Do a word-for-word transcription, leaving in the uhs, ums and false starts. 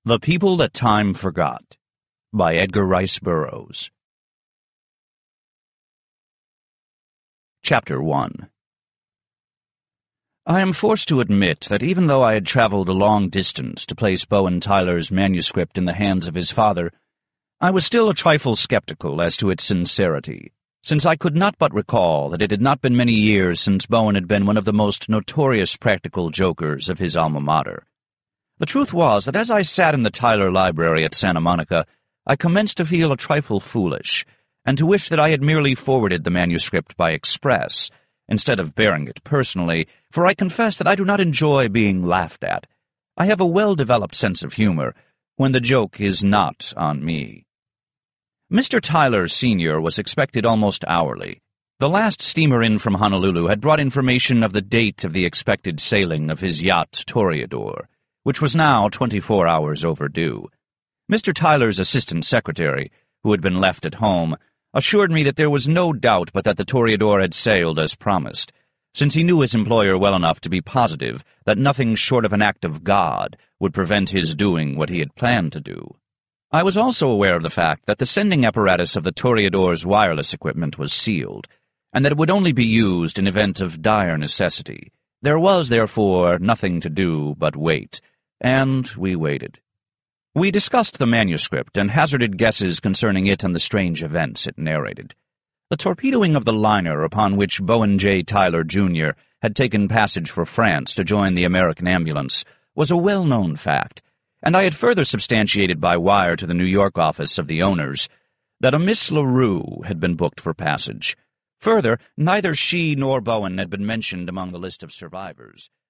The People That Time Forgot by Edgar Rice Burroughs. Chapter one. I am forced to admit that even though I had traveled a long distance to place Bowen Tyler's manuscript in the hands of his father, I was still a trifle skeptical as to its sincerity, since I could not but recall that it had not been many years since Bowen had been one of the most notorious practical jokers of his alma mater. The truth was that as I sat in the Tyler Library at Santa Monica, I commenced to feel a trifle foolish, and to wish that I had merely forwarded the manuscript by express, instead of bearing it personally, for I confess that I do not enjoy being laughed at. I have a well-developed sense of humor, when the joke is not on me. Mister Tyler Senior was expected almost hourly. The last steamer in from Honolulu had brought information of the date of the expected sailing of his yacht Toreador, which was now twenty-four hours overdue. Mister Tyler's assistant secretary, who had been left at home, assured me that there was no doubt but that the Toreador had sailed as promised, since he knew his employer well enough to be positive that nothing short of an act of God would prevent his doing what he had planned to do. I was also aware of the fact that the sending apparatus of the Toreador's wireless equipment was sealed, and that it would only be used in event of dire necessity. There was, therefore, nothing to do but wait, and we waited. We discussed the manuscript and hazarded guesses concerning it and the strange events it narrated. The torpedoing of the liner upon which Bowen J. Tyler, Junior had taken passage for France to join the American ambulance was a well-known fact, and I had further substantiated by wire to the New York office of the owners that a Miss LaRue had been booked for passage. Further, neither she nor Bowen had been mentioned among the list of survivors,